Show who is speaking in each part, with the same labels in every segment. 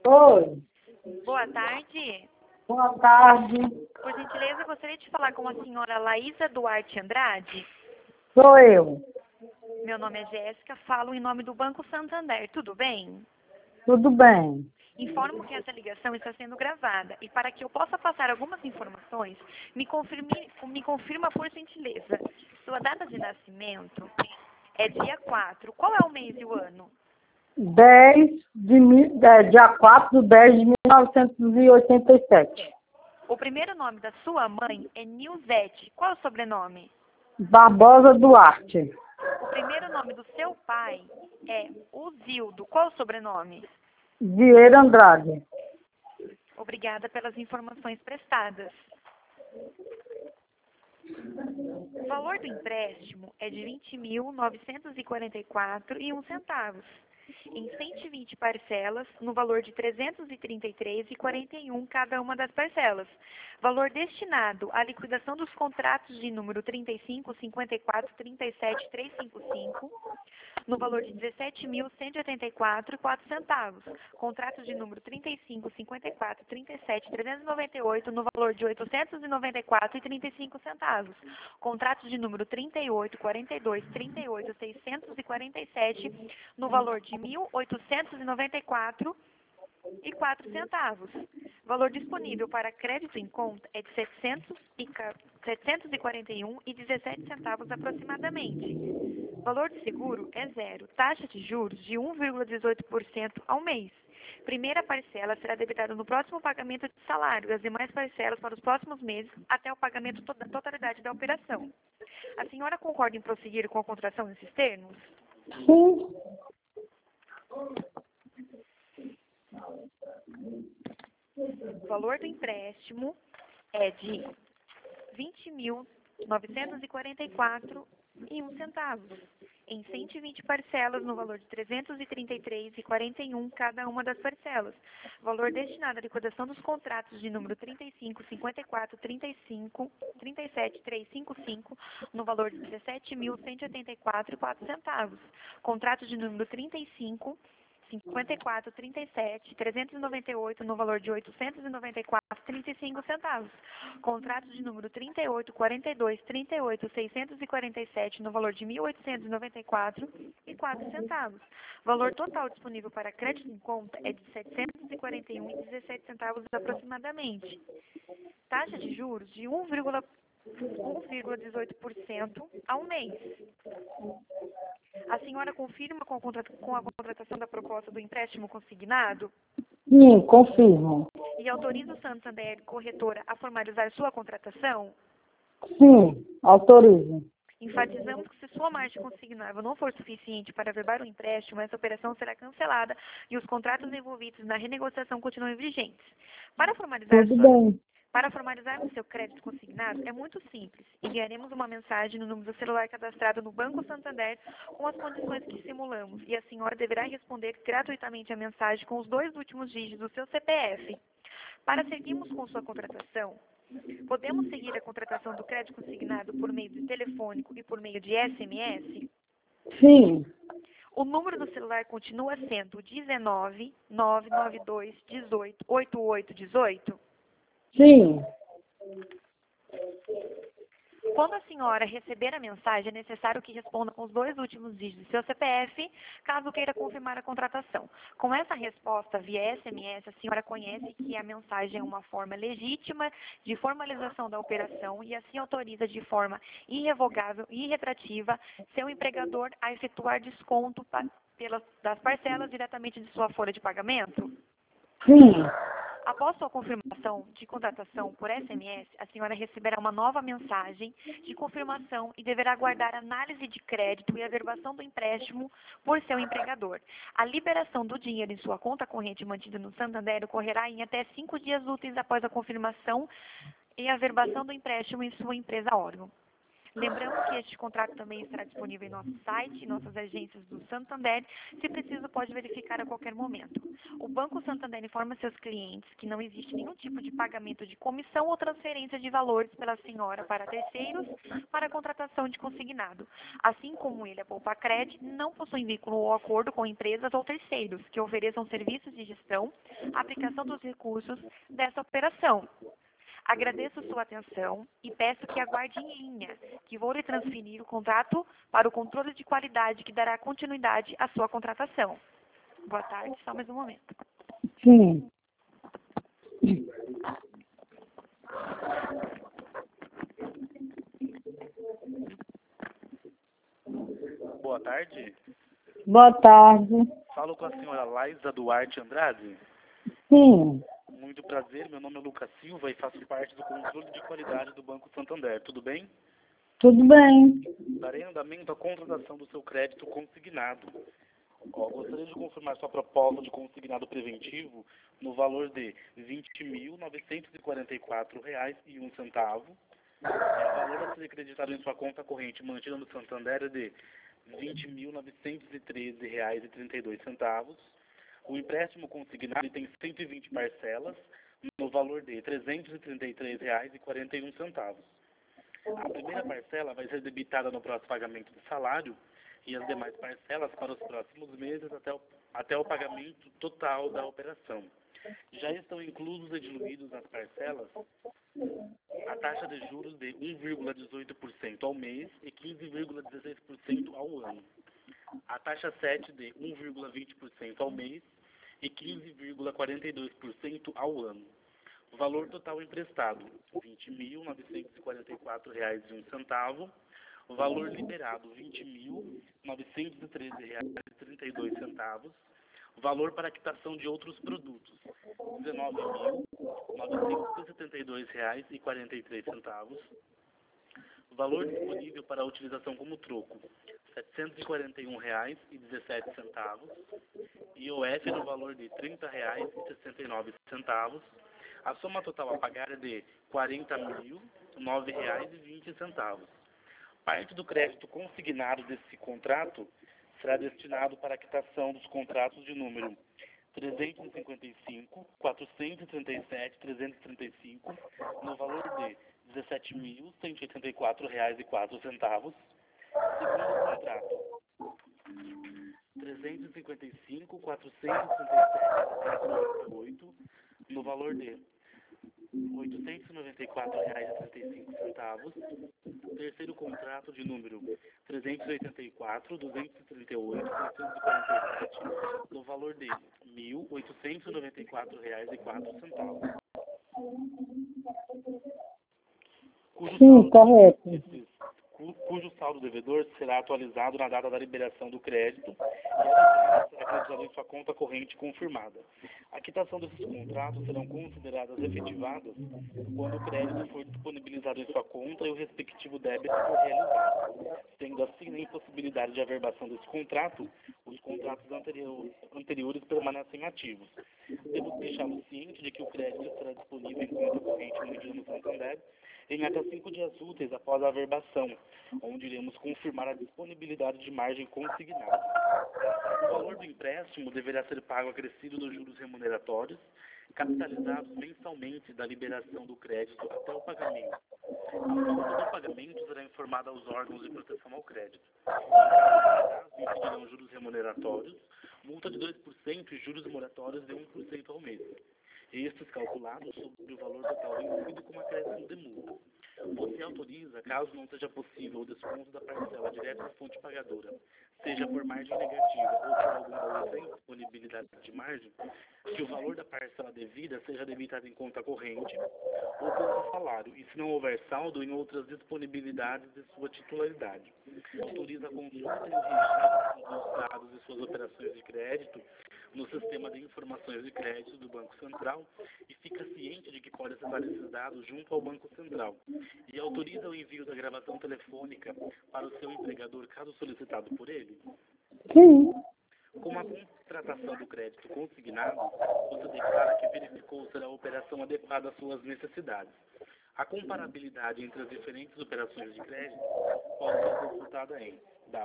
Speaker 1: Oi,
Speaker 2: Boa tarde.
Speaker 1: boa tarde.
Speaker 2: Por gentileza, gostaria de falar com a senhora Laísa Duarte Andrade.
Speaker 1: Sou eu.
Speaker 2: Meu nome é Jéssica, falo em nome do Banco Santander. Tudo bem?
Speaker 1: Tudo bem?
Speaker 2: Informo que essa ligação está sendo gravada e para que eu possa passar algumas informações, me confirma por gentileza. Sua data de nascimento é dia 4. Qual é o mês e o ano?
Speaker 1: Dia 4/10/1987.
Speaker 2: O primeiro nome da sua mãe é Nilzete. Qual é o sobrenome?
Speaker 1: Barbosa Duarte.
Speaker 2: O primeiro nome do seu pai é Uzildo. Qual é o sobrenome?
Speaker 1: Vieira Andrade.
Speaker 2: Obrigada pelas informações prestadas. O valor do empréstimo é de R$ 20.944,01, em 120 parcelas, no valor de R$ 333,41 cada uma das parcelas. Valor destinado à liquidação dos contratos de número 35, 54, 37, 355, no valor de R$ 17.184,04. Contratos de número 35, 54, 37, 398, no valor de R$ 894,35. Contratos de número 38, 42, 38, 647, no valor de R$ 1.894,04. Valor disponível para crédito em conta é de R$ 741,17 aproximadamente. Valor de seguro é zero. Taxa de juros de 1,18% ao mês. Primeira parcela será debitada no próximo pagamento de salário e as demais parcelas para os próximos meses até o pagamento da totalidade da operação. A senhora concorda em prosseguir com a contratação nesses termos?
Speaker 1: Sim.
Speaker 2: O valor do empréstimo é de R$ 20.944,01, em 120 parcelas no valor de R$ 333,41 cada uma das parcelas. Valor destinado à liquidação dos contratos de número 35, 54, 35, 37, 355, no valor de R$ 17.184,04. Contrato de número 35, 54, 37, 398, no valor de R$ 894,35. Contrato de número 38, 42, 38, 647, no valor de R$ 1.894,04. Valor total disponível para crédito em conta é de R$ 741,17 aproximadamente. Taxa de juros de 1,18% ao mês. A senhora confirma com a contratação da proposta do empréstimo consignado
Speaker 1: Sim, confirmo.
Speaker 2: e autoriza o Santander Corretora a formalizar sua contratação?
Speaker 1: Sim, autorizo.
Speaker 2: Enfatizamos que se sua margem consignável não for suficiente para averbar o empréstimo, essa operação será cancelada e os contratos envolvidos na renegociação continuam vigentes. Para
Speaker 1: Tudo bem.
Speaker 2: formalizarmos seu crédito consignado, é muito simples. Enviaremos uma mensagem no número do celular cadastrado no Banco Santander com as condições que simulamos e a senhora deverá responder gratuitamente a mensagem com os 2 últimos dígitos do seu CPF. Para seguirmos com sua contratação, podemos seguir a contratação do crédito consignado por meio de telefônico e por meio de SMS?
Speaker 1: Sim,
Speaker 2: O número do celular continua sendo 19 992 18 88 18?
Speaker 1: sim.
Speaker 2: Quando a senhora receber a mensagem, é necessário que responda com os 2 últimos dígitos do seu CPF, caso queira confirmar a contratação. Com essa resposta via SMS, a senhora conhece que a mensagem é uma forma legítima de formalização da operação e assim autoriza de forma irrevogável e irretrativa seu empregador a efetuar desconto das parcelas diretamente de sua folha de pagamento?
Speaker 1: Sim.
Speaker 2: Após sua confirmação de contratação por SMS, a senhora receberá uma nova mensagem de confirmação e deverá aguardar análise de crédito e averbação do empréstimo por seu empregador. A liberação do dinheiro em sua conta corrente mantida no Santander ocorrerá em até 5 dias úteis após a confirmação e averbação do empréstimo em sua empresa órgão. Lembramos que este contrato também estará disponível em nosso site e nossas agências do Santander. Se preciso, pode verificar a qualquer momento. O Banco Santander informa seus clientes que não existe nenhum tipo de pagamento de comissão ou transferência de valores pela senhora para terceiros para a contratação de consignado. Assim como ele, a Poupacred, não possui vínculo ou acordo com empresas ou terceiros que ofereçam serviços de gestão, aplicação dos recursos dessa operação. Agradeço sua atenção e peço que aguarde em linha, que vou lhe transferir o contrato para o controle de qualidade que dará continuidade à sua contratação. Boa tarde, só mais um momento.
Speaker 1: Sim.
Speaker 3: Boa tarde.
Speaker 1: Boa tarde.
Speaker 3: Falo com a senhora Laísa Duarte Andrade.
Speaker 1: Sim.
Speaker 3: Muito prazer, meu nome é Lucas Silva e faço parte do controle de qualidade do Banco Santander. Tudo bem?
Speaker 1: Tudo bem.
Speaker 3: Darei andamento à contratação do seu crédito consignado. Gostaria de confirmar sua proposta de consignado preventivo no valor de R$ 20.944,01. O valor a ser acreditado em sua conta corrente mantida no Santander é de R$ 20.913,32. O empréstimo consignado tem 120 parcelas no valor de R$ 333,41. A primeira parcela vai ser debitada no próximo pagamento do salário e as demais parcelas para os próximos meses até o pagamento total da operação. Já estão inclusos e diluídos nas parcelas a taxa de juros de 1,18% ao mês e 15,16% ao ano. A taxa 7 de 1,20% ao mês e 15,42% ao ano. O valor total emprestado, R$ 20.944,01. O valor liberado, R$ 20.913,32. O valor para quitação de outros produtos, R$ 19.972,43. O valor disponível para utilização como troco, R$ 741,17. IOF no valor de R$ 30,69. A soma total a pagar é de R$ 40.009,20. Parte do crédito consignado desse contrato será destinado para a quitação dos contratos de número 355, 437, 335, no valor de R$ 17.184,04. Segundo contrato, 355, 437, 398, no valor de R$ 894,35. Terceiro contrato de número 384, 238, 647, no valor de R$ 1.894,04.
Speaker 1: Sim, correto.
Speaker 3: Cujo saldo devedor será atualizado na data da liberação do crédito e a será acreditado em sua conta corrente confirmada. A quitação desses contratos serão consideradas efetivadas quando o crédito for disponibilizado em sua conta e o respectivo débito for realizado. Sendo assim, na impossibilidade de averbação desse contrato, os contratos anteriores permanecem ativos. Devo deixá-lo ciente de que o crédito estará disponível em conta corrente mantida no Santander em até 5 dias úteis após a averbação, onde iremos confirmar a disponibilidade de margem consignada. O valor do empréstimo deverá ser pago acrescido dos juros remuneratórios, capitalizados mensalmente da liberação do crédito até o pagamento. A forma do pagamento será informada aos órgãos de proteção ao crédito. Em caso, incidirão juros remuneratórios, multa de 2% e juros moratórios de 1% ao mês. Estes calculados sobre o valor total vencido com acréscimo de multa. Você autoriza, caso não seja possível o desconto da parcela direta da fonte pagadora, seja por margem negativa ou por alguma outra indisponibilidade de margem, que o valor da parcela devida seja debitado em conta corrente ou conta salário, e se não houver saldo, em outras disponibilidades de sua titularidade. Autoriza a consulta e o registro dos dados de suas operações de crédito no sistema de informações de crédito do Banco Central e fica ciente de que pode acessar esses dados junto ao Banco Central. E autoriza o envio da gravação telefônica para o seu empregador, caso solicitado por ele?
Speaker 1: Sim.
Speaker 3: Com a contratação do crédito consignado, você declara que verificou ser a operação adequada às suas necessidades. A comparabilidade entre as diferentes operações de crédito pode ser consultada em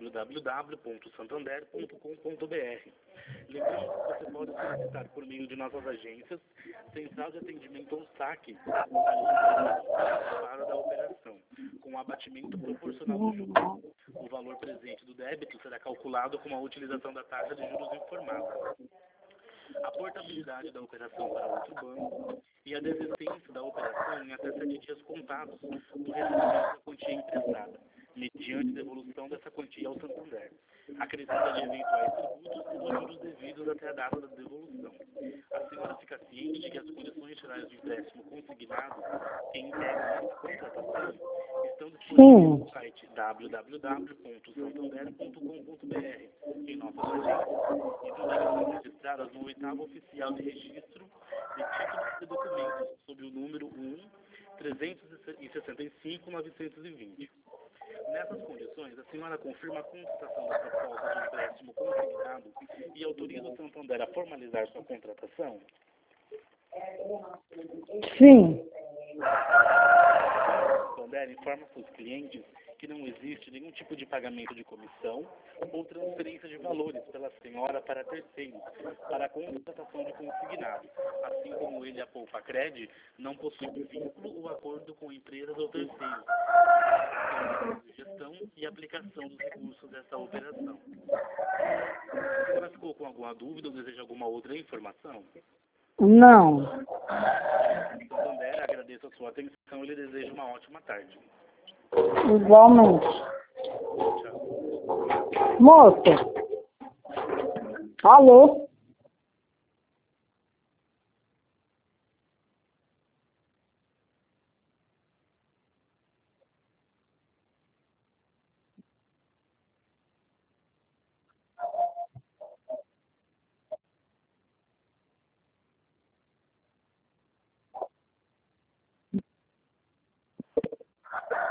Speaker 3: www.santander.com.br. Lembramos que você pode solicitar por meio de nossas agências, Central de Atendimento ou SAC, a linha da operação, com abatimento proporcional do juro. O valor presente do débito será calculado com a utilização da taxa de juros informada. A portabilidade da operação para outro banco e a desistência da operação em até 7 dias contados do recebimento da quantia emprestada, mediante devolução dessa quantia ao Santander, acrescida de eventuais tributos e dos juros devidos até a data da devolução. A senhora fica ciente de que as condições gerais de empréstimo consignado que integram essa contratação estão disponíveis no site www.santander.com.br, em nossas agências, e também estão registradas no 8º Oficial de Registro de Títulos e Documentos, sob o número 1-365-920. Nessas condições, a senhora confirma a contratação da proposta de empréstimo consignado e autoriza o Santander a formalizar sua contratação?
Speaker 1: Sim.
Speaker 3: O Santander informa seus clientes que não existe nenhum tipo de pagamento de comissão ou transferência de valores pela senhora para terceiros para a contratação de consignado, assim como ele, a Poupa-Cred, não possui vínculo ou acordo com empresas ou terceiros, de gestão e aplicação dos recursos dessa operação. A senhora ficou com alguma dúvida ou deseja alguma outra informação?
Speaker 1: Não.
Speaker 3: Santander, agradeço a sua atenção e lhe desejo uma ótima tarde.
Speaker 1: Igualmente.
Speaker 3: Tchau.
Speaker 1: Moço. Alô?